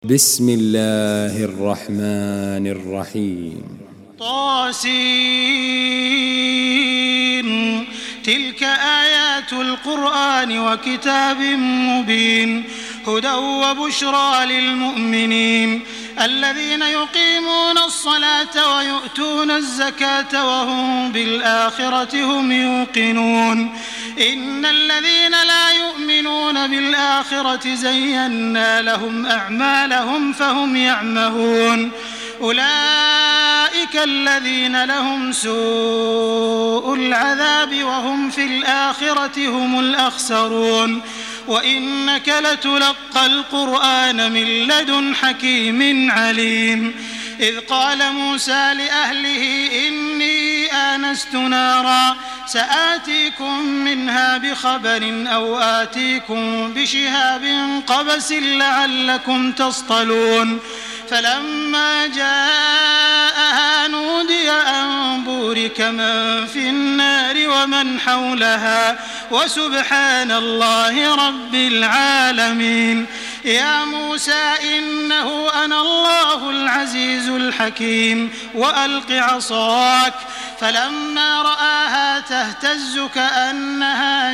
بسم الله الرحمن الرحيم. طاسين. تلك آيات القرآن وكتاب مبين هدى وبشرى للمؤمنين الذين يقيمون الصلاة ويؤتون الزكاة وهم بالآخرة هم يوقنون إن الذين لا يؤمنون بالآخرة زينا لهم أعمالهم فهم يعمهون أولئك الذين لهم سوء العذاب وهم في الآخرة هم الأخسرون وإنك لتلقى القرآن من لدن حكيم عليم إذ قال موسى لأهله إني آنست نارا سآتيكم منها بخبر أو آتيكم بشهاب قبس لعلكم تصطلون فلما جاءها نودي أن بورك من في النار ومن حولها وسبحان الله رب العالمين يا موسى إنه أنا الله العزيز الحكيم وألق عصاك فلما رآها تهتز كأنها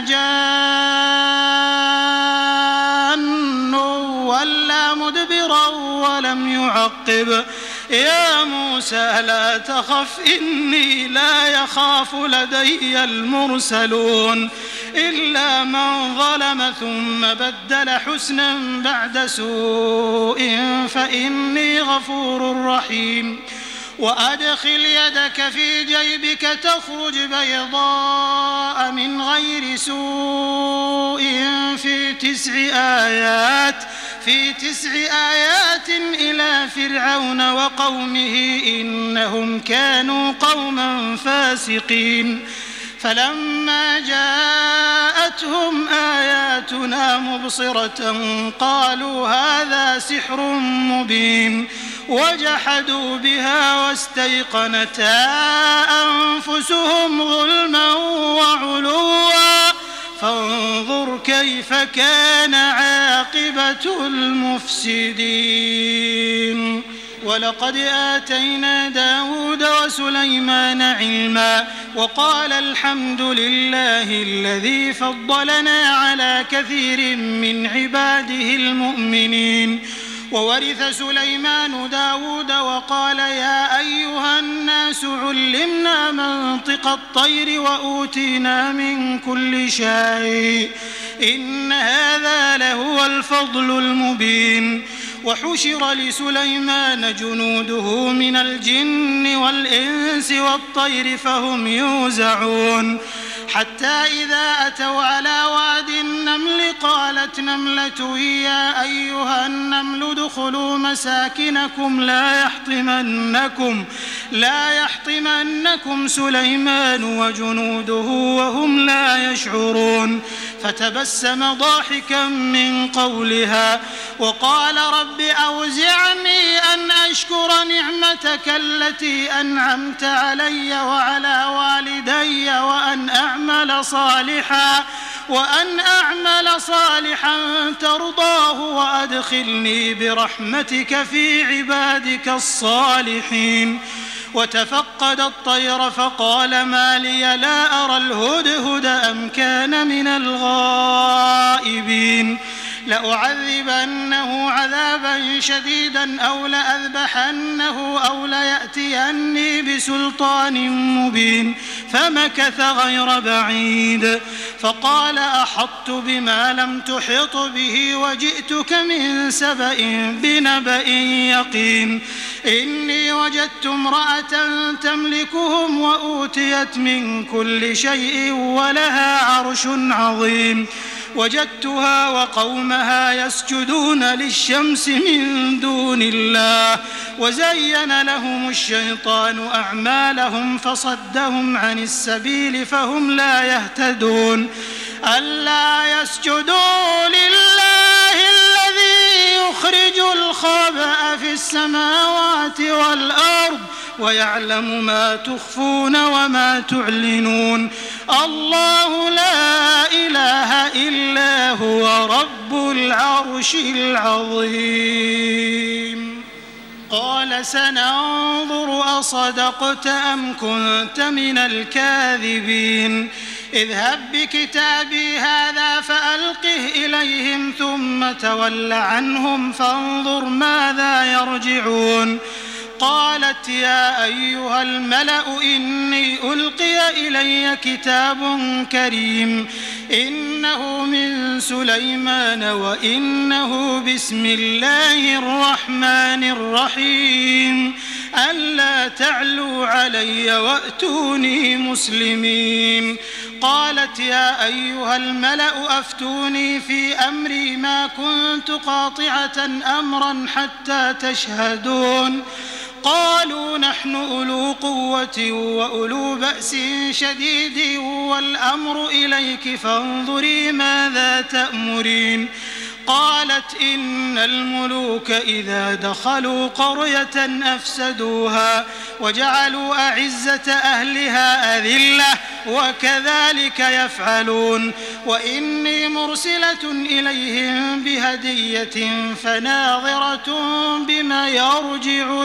جان ولى مدبرا ولم يعقب يا موسى لا تخف إني لا يخاف لدي المرسلون إلا من ظلم ثم بدل حسنا بعد سوء فإني غفور رحيم وأدخل يدك في جيبك تخرج بيضاء من غير سوء في 9 آيات إلى فرعون وقومه إنهم كانوا قوما فاسقين فلما جاءتهم آياتنا مبصرة قالوا هذا سحر مبين وجحدوا بها واستيقنتها أنفسهم ظلما وعلوا فانظر كيف كان عاقبة المفسدين ولقد آتينا داود وسليمان علما وقال الحمد لله الذي فضلنا على كثير من عباده المؤمنين وورث سليمان داود وقال يا أيها الناس علمنا منطق الطير وأوتينا من كل شيء إن هذا لهو الفضل المبين وحشر لسليمان جنوده من الجن والإنس والطير فهم يوزعون حتى إذا أتوا على واد النمل قالت نملة يا أيها النمل ادخلوا مساكنكم لا يحطمنكم سليمان وجنوده وهم لا يشعرون فتبسم ضاحكا من قولها وقال رب أوزعني أن أشكر نعمتك التي أنعمت علي وعلى والدي وأن أعمل صالحا ترضاه وأدخلني برحمتك في عبادك الصالحين وتفقد الطير فقال ما لي لا أرى الهدهد أم كان من الغائبين لأعذبنه عذابا شديدا أو لأذبحنه أو ليأتيني بسلطان مبين فمكث غير بعيد فقال أحطت بما لم تحط به وجئتك من سبأ بنبأ يقين إني وجدت امرأة تملكهم وأوتيت من كل شيء ولها عرش عظيم وجدتها وقومها يسجدون للشمس من دون الله وزين لهم الشيطان أعمالهم فصدهم عن السبيل فهم لا يهتدون ألا يسجدوا لله الذي يخرج الخبأ في السماوات والأرض ويعلم ما تخفون وما تعلنون الله لا إله إلا هو رب العرش العظيم قال سننظر أصدقت أم كنت من الكاذبين اذهب بكتابي هذا فألقه إليهم ثم تول عنهم فانظر ماذا يرجعون قالت يا أيها الملأ إني ألقي إلي كتاب كريم إنه من سليمان وإنه بسم الله الرحمن الرحيم ألا تعلوا علي وأتوني مسلمين قالت يا أيها الملأ أفتوني في أمري ما كنت قاطعة أمرا حتى تشهدون قالوا نحن أولو قوة وأولو بأس شديد والأمر إليك فانظري ماذا تأمرين قالت إن الملوك إذا دخلوا قرية أفسدوها وجعلوا أعزة أهلها أذلة وكذلك يفعلون وإني مرسلة إليهم بهدية فناظرة بما يرجع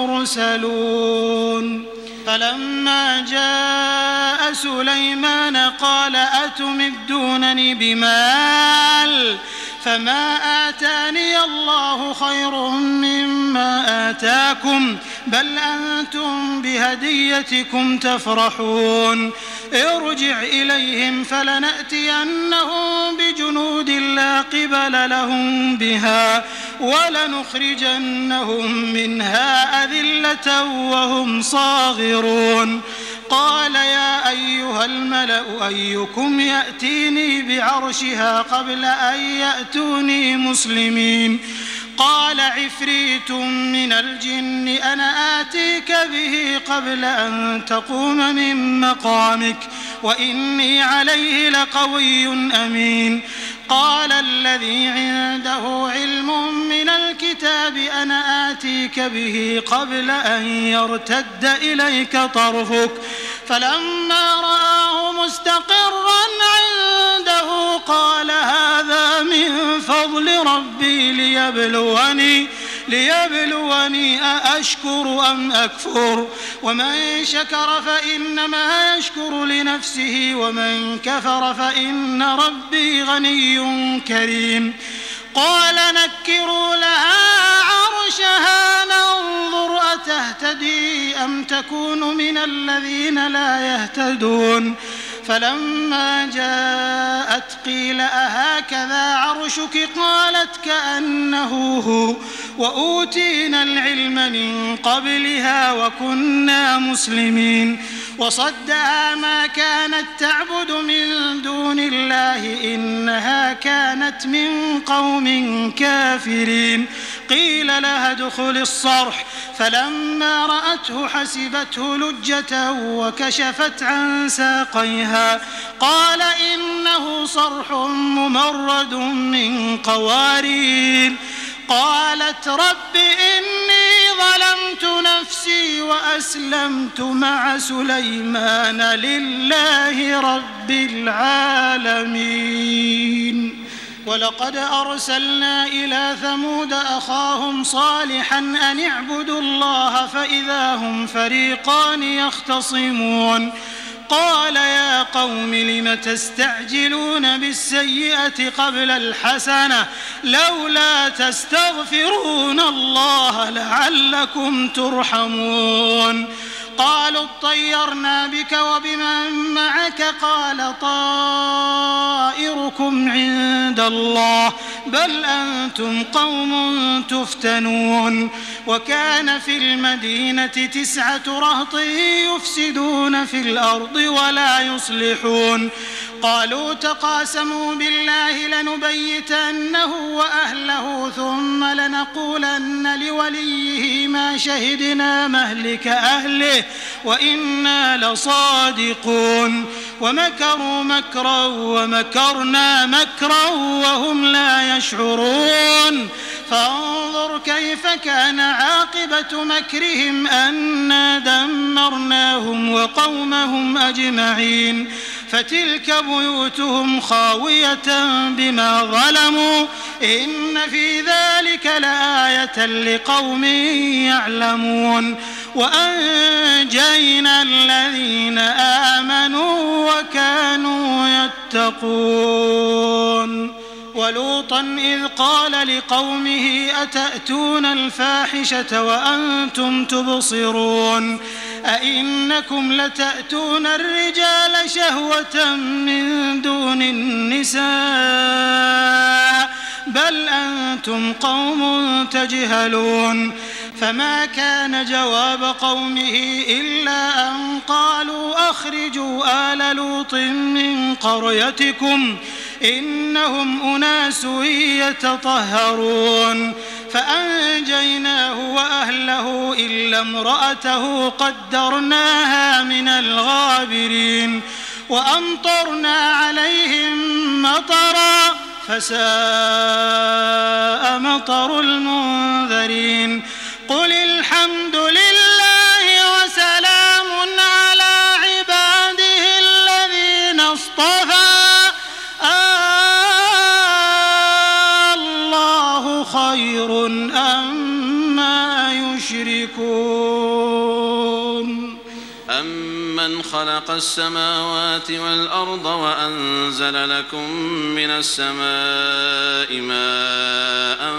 المرسلون فلما جاء سليمان قال أتمدونني بمال فما آتاني الله خير مما آتاكم بل أنتم بهديتكم تفرحون ارجع إليهم فلنأتينهم بجنود لا قبل لهم بها ولنخرجنهم منها أذلة وهم صاغرون قال يا أيها الملأ أيكم يأتيني بعرشها قبل أن يأتوني مسلمين قال عفريت من الجن أنا آتيك به قبل أن تقوم من مقامك وإني عليه لقوي أمين قال الذي عنده علم من الكتاب أنا آتيك به قبل أن يرتد إليك طرفك فلما رآه مستقرا عنده قال هذا من فضل ربي ليبلوني أأشكر أم أكفر ومن شكر فإنما يشكر لنفسه ومن كفر فإن ربي غني كريم قال نكروا لها عرشها ننظر أتهتدي أم تكون من الذين لا يهتدون فلما جاءت قيل أهكذا عرشك قالت كأنه هو وأوتينا العلم من قبلها وكنا مسلمين وصدها ما كانت تعبد من دون الله إنها كانت من قوم كافرين قيل لها ادخل الصرح فلما رأته حسبته لجة وكشفت عن ساقيها قال إنه صرح ممرد من قوارير قالت رب إني ظلمت نفسي وأسلمت مع سليمان لله رب العالمين ولقد أرسلنا إلى ثمود أخاهم صالحا أن اعبدوا الله فإذا هم فريقان يختصمون قال يا قوم لم تستعجلون بالسيئة قبل الحسنة لولا تستغفرون الله لعلكم ترحمون قالوا اطيرنا بك وبمن معك قال طائركم عند الله بل أنتم قوم تفتنون وكان في المدينة 9 رهط يفسدون في الأرض ولا يصلحون قالوا تقاسموا بالله لنبيتنه وأهله ثم لنقولن لوليه ما شهدنا مهلك أهله وإنا لصادقون ومكروا مكرا ومكرنا مكرا وهم لا يشعرون فانظر كيف كان عاقبة مكرهم أنا دمرناهم وقومهم أجمعين فتلك بيوتهم خاوية بما ظلموا إن في ذلك لآية لقوم يعلمون وأنجينا الذين آمنوا وكانوا يتقون ولوطا إذ قال لقومه أتأتون الفاحشة وأنتم تبصرون أئنكم لتأتون الرجال شهوة من دون النساء بل أنتم قوم تجهلون فما كان جواب قومه إلا أن قالوا أخرجوا آل لوط من قريتكم إنهم أناس يتطهرون فأنجيناه وأهله إلا امرأته قدرناها من الغابرين وأمطرنا عليهم مطرا فساء مطر المنذرين قل الحمد لله وسلام على عباده الذين اصطفى الله خير أما يشركون أمن خلق السماوات والأرض وأنزل لكم من السماء ماء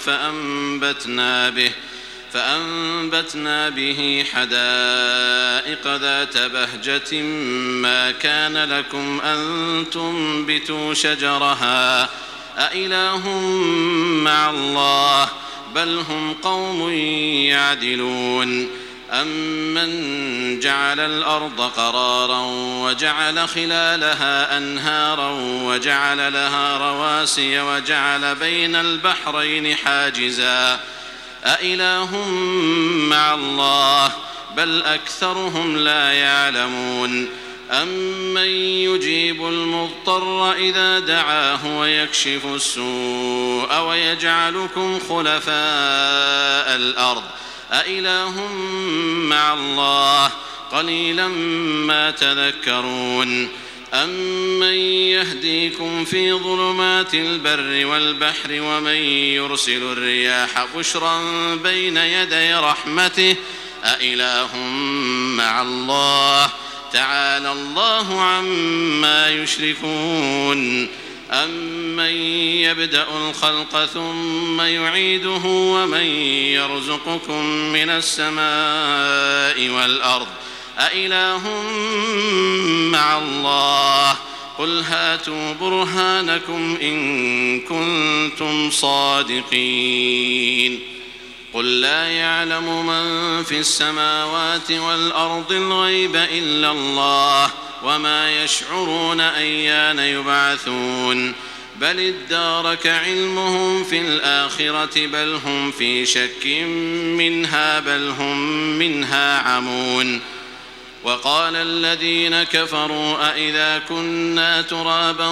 فأنبتنا به حدائق ذات بهجة ما كان لكم أن تنبتوا شجرها أإله مع الله بل هم قوم يعدلون أمن جعل الأرض قرارا وجعل خلالها أنهارا وجعل لها رواسي وجعل بين البحرين حاجزا أإله مع الله بل أكثرهم لا يعلمون أمن يجيب المضطر إذا دعاه ويكشف السوء ويجعلكم خلفاء الأرض أإله مع الله قليلا ما تذكرون أمن يهديكم في ظلمات البر والبحر ومن يرسل الرياح بشرا بين يدي رحمته أإله مع الله تعالى الله عما يشركون أمن يبدأ الخلق ثم يعيده ومن يرزقكم من السماء والأرض أإله مع الله قل هاتوا برهانكم إن كنتم صادقين قل لا يعلم من في السماوات والأرض الغيب إلا الله وما يشعرون أيان يبعثون بل ادارك علمهم في الآخرة بل هم في شك منها بل هم منها عمون وقال الذين كفروا أئذا كنا ترابا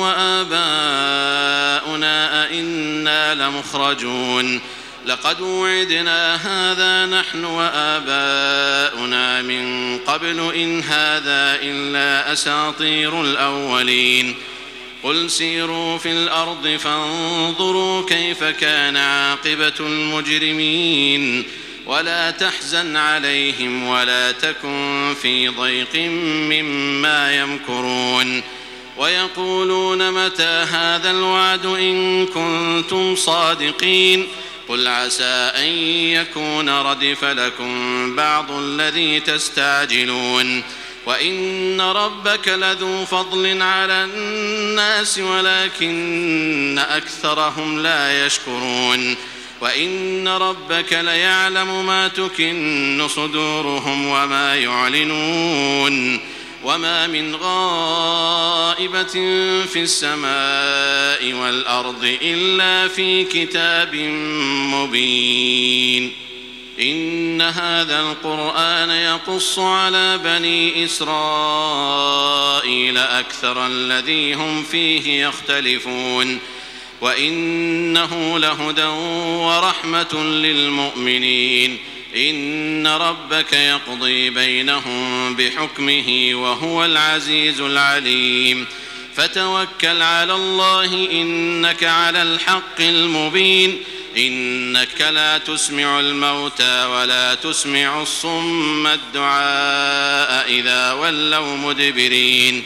وآباؤنا أئنا لمخرجون لقد وعدنا هذا نحن وآباؤنا من قبل إن هذا إلا أساطير الأولين قل سيروا في الأرض فانظروا كيف كان عاقبة المجرمين ولا تحزن عليهم ولا تكن في ضيق مما يمكرون ويقولون متى هذا الوعد إن كنتم صادقين قل عسى أن يكون ردف لكم بعض الذي تستعجلون وإن ربك لذو فضل على الناس ولكن أكثرهم لا يشكرون وإن ربك ليعلم ما تكن صدورهم وما يعلنون وما من غائبة في السماء والأرض إلا في كتاب مبين إن هذا القرآن يقص على بني إسرائيل أكثر الذي هم فيه يختلفون وإنه لهدى ورحمة للمؤمنين. إن ربك يقضي بينهم بحكمه وهو العزيز العليم. فتوكل على الله إنك على الحق المبين. إنك لا تسمع الموتى ولا تسمع الصم الدعاء إذا ولوا مدبرين.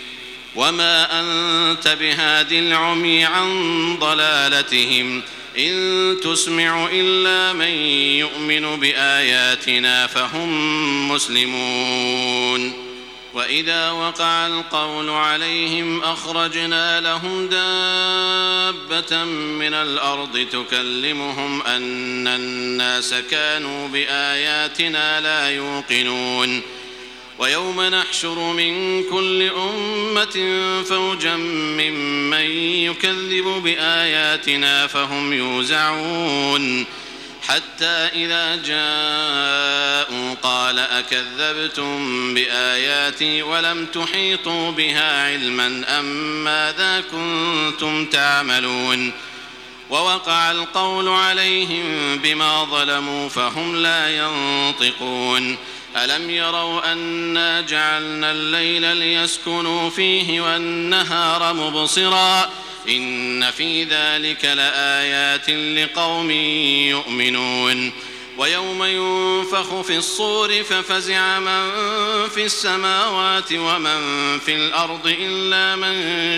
وما أنت بهاد العمي عن ضلالتهم إن تسمع إلا من يؤمن بآياتنا فهم مسلمون. وإذا وقع القول عليهم أخرجنا لهم دابة من الأرض تكلمهم أن الناس كانوا بآياتنا لا يوقنون. ويوم نحشر من كل أمة فوجا ممن يكذب بآياتنا فهم يوزعون. حتى إذا جاءوا قال أكذبتم بآياتي ولم تحيطوا بها علما أم ماذا كنتم تعملون. ووقع القول عليهم بما ظلموا فهم لا ينطقون. ألم يروا أنا جعلنا الليل ليسكنوا فيه والنهار مبصرا إن في ذلك لآيات لقوم يؤمنون. ويوم ينفخ في الصور ففزع من في السماوات ومن في الأرض إلا من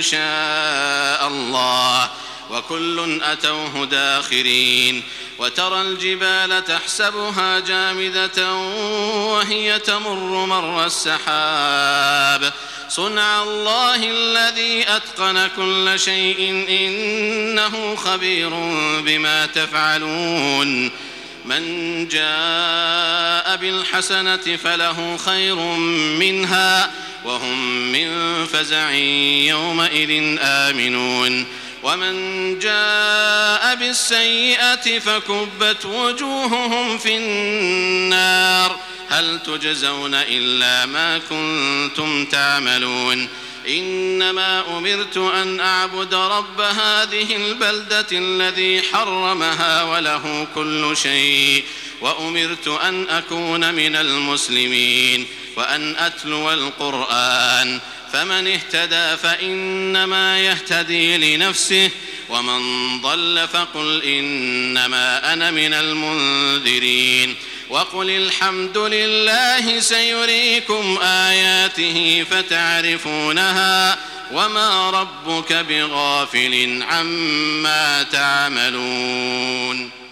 شاء الله وكل أتوه داخرين. وترى الجبال تحسبها جامدة وهي تمر مر السحاب صنع الله الذي أتقن كل شيء إنه خبير بما تفعلون. من جاء بالحسنة فله خير منها وهم من فزع يومئذ آمنون. ومن جاء بالسيئة فكبت وجوههم في النار هل تجزون إلا ما كنتم تعملون. إنما أمرت أن أعبد رب هذه البلدة الذي حرمها وله كل شيء وأمرت أن أكون من المسلمين وأن أتلو القرآن. فمن اهتدى فإنما يهتدي لنفسه ومن ضل فقل إنما أنا من المنذرين. وقل الحمد لله سيريكم آياته فتعرفونها وما ربك بغافل عما تعملون.